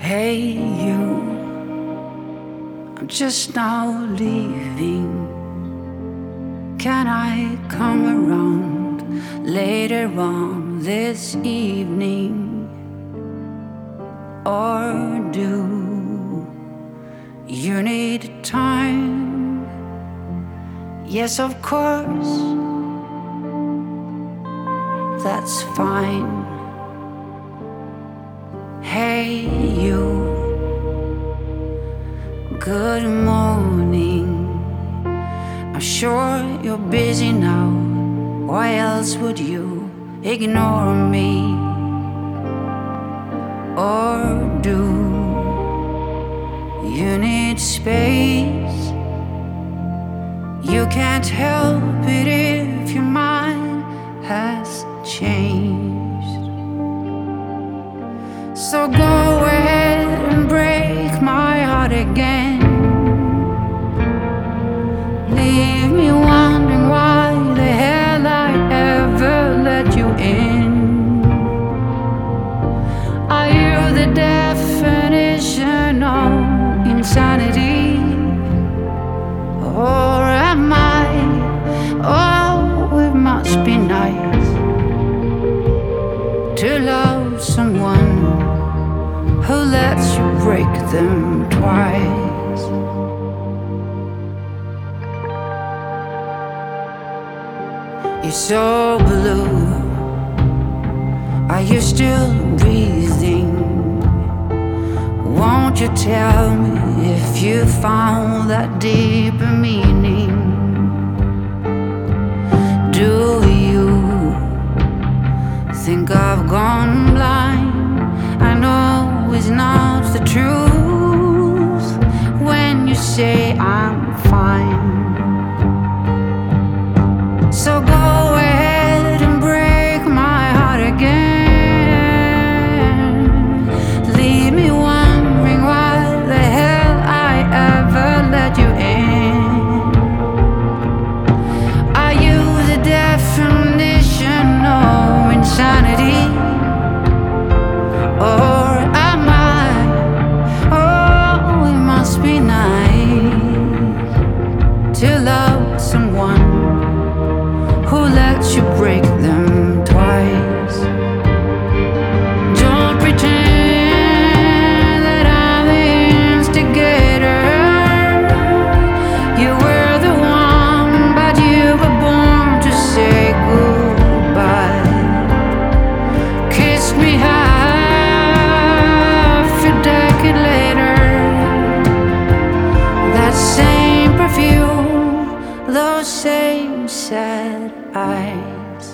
Hey you, I'm just now leaving. Can I come around later on this evening? Or do you need time? Yes, of course, that's fine. Hey you, good morning. I'm sure you're busy now. Why else would you ignore me? Or do you need space? You can't help it if your mind has changed. So go ahead and break my heart again. Leave me wondering why the hell I ever let you in. Are you the definition of insanity? Or am I? Oh, it must be nice to love someone who lets you break them twice. You're so blue. Are you still breathing? Won't you tell me if you found that deeper meaning? Do you think I've gone blind? I know it's not the truth when you say I'm fine. So go ahead and break my heart again. Leave me wondering why the hell I ever let you in. Are you the definition of insanity? Or am I? Oh, it must be nice to love someone who lets you break them twice. Don't pretend that I'm the instigator. You were the one, but you were born to say goodbye. Kissed me half a decade later. That same perfume, those same sad eyes.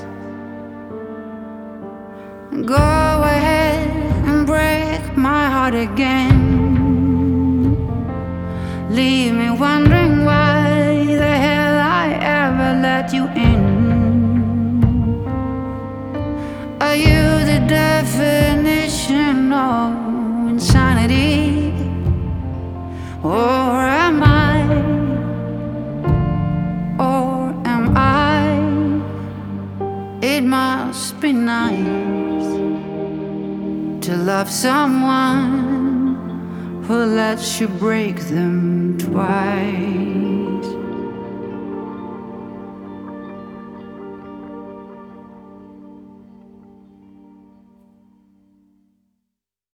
Go ahead and break my heart again. Leave me wondering why the hell I ever let you in. Are you the definition of insanity? Or am I? Or am I? It must be nice to love someone who lets you break them twice.